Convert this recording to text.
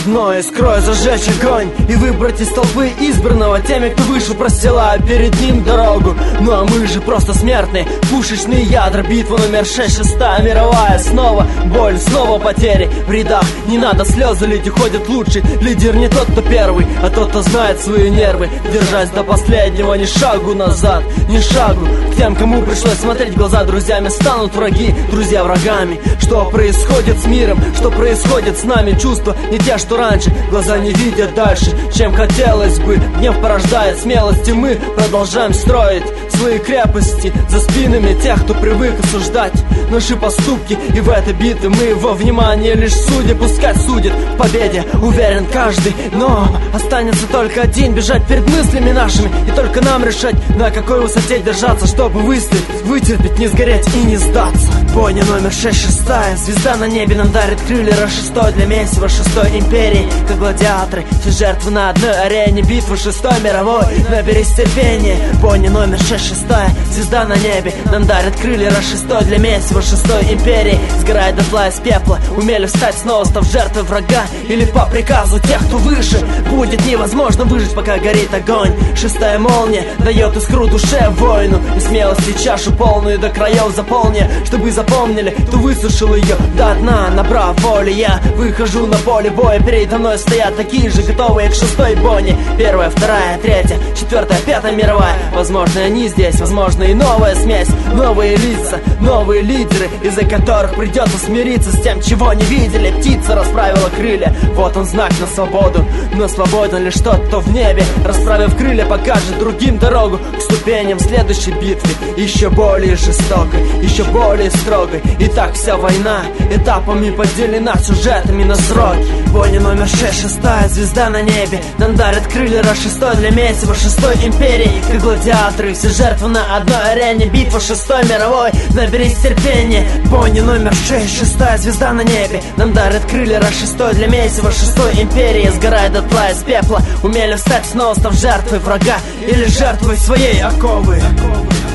одной искрой зажечь огонь и выбрать из толпы избранного теми, кто вышел, простилая перед ним дорогу. Ну а мы же просто смертные, пушечные ядра. Битва номер 6, 6-я мировая. Снова боль, снова потери в рядах. Не надо слезы лить, уходит лучший лидер. Не тот, кто первый, а тот, кто знает свои нервы. Держась до последнего, ни шагу назад, ни шагу. К тем, кому пришлось смотреть в глаза, друзьями станут враги, друзья врагами. Что происходит с миром, что происходит с нами? Чувства не те, что раньше, глаза не видят дальше, чем хотелось бы. Гнев порождает смелость, и мы продолжаем строить свои крепости за спинами тех, кто привык осуждать наши поступки. И в этой битве мы во внимание лишь судьи. Пускай судит в победе, уверен каждый, но останется только один: бежать перед мыслями нашими. И только нам решать, на какой высоте держаться, чтобы выстоять, вытерпеть, не сгореть и не сдаться. Бойня номер 6, 6-я звезда на небе нам дарит крылья. 6-й для месива 6-й империи, как гладиаторы, все жертвы на одной арене. Битва 6-й мировой, наберись терпения. Бойня номер 6, 6-я звезда на небе нам дарит крылья. 6-й для месива 6-й империи, сгорает дотла из пепла. Умели встать снова, став жертвой врага, или по приказу тех, кто выше. Будет невозможно выжить, пока горит огонь. 6-я молния дает искру душе воину, и смелости чашу полную до краев заполня. Чтобы запомнили, кто высушил ее до дна. Набрав воли, я выхожу на поле боя. Передо мной стоят такие же, готовые к 6-й бойне. 1-я, 2-я, 3-я, 4-я, 5-я мировая. Возможно, они здесь, возможно, и новая смесь. Новые лица, новые лидеры, из-за которых придется смириться с тем, чего не видели. Птица расправила крылья, вот он знак на свободу. Но свободен лишь тот, кто в небе, расправив крылья, покажет другим дорогу к ступеням следующей битвы, еще более жестокой, еще более строгой. И так вся война этапами поделена сюжетами на сроки. Бойня номер 6, 6-я звезда на небе нам дарит крылья. 6-й для месива 6-й империи, как гладиаторы, все жертвы на одной арене. Битва 6-й мировой, наберись терпения. Бойня номер 6, 6-я звезда на небе нам дарит крылья. 6-й для месива 6-й империи, сгорает дотла из пепла. Умели встать снова, став жертвой врага или жертвой своей оковы.